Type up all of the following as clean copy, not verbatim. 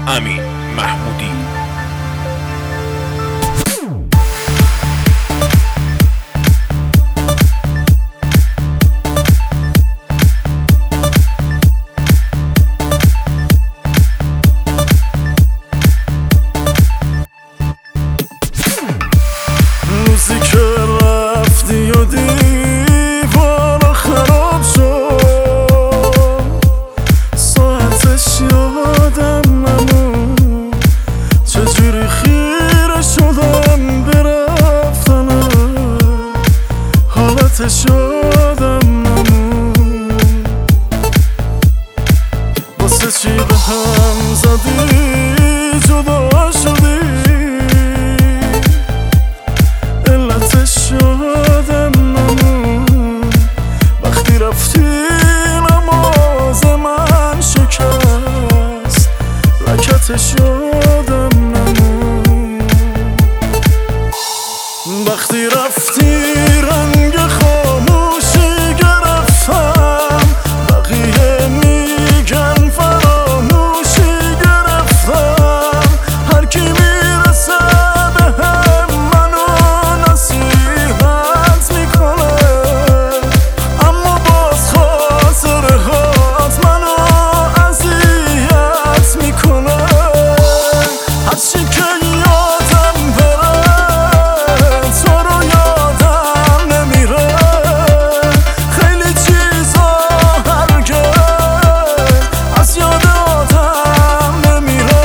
امین محمودی. روزی که رفتی و دیوار خراب شد، ساعتش یادم نمون، چجوری خیره شدم برفتنم، حالتش یادم نمون. واسه چی به هم زدی جدا شدی، یادم نمون. وقتی رفتی نماز من شکست، رکتش یادم نمون. وقتی رفتی رنگ خاموشی گرفتم، بقیه میگن فراموشی گرفتم. هر کی میرسه بهم منو نصیحت میکنه، اما باز خاطره هات منو اذیت میکنه. هرچی که یادم بره تو رو یادم نمیره، خیلی چیزا هرگز از یاد آدم نمیره.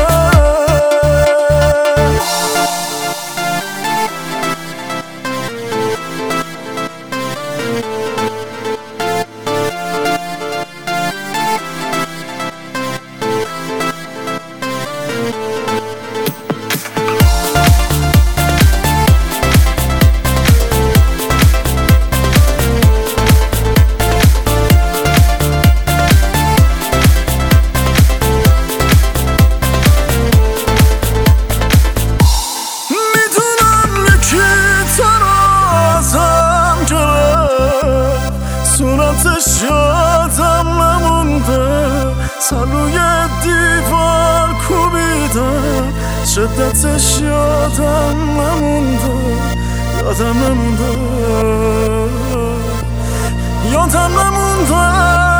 صورتش یادم نمونده، سر روی دیوار کوبیده، شدتش یادم نمونده، یادم نمونده.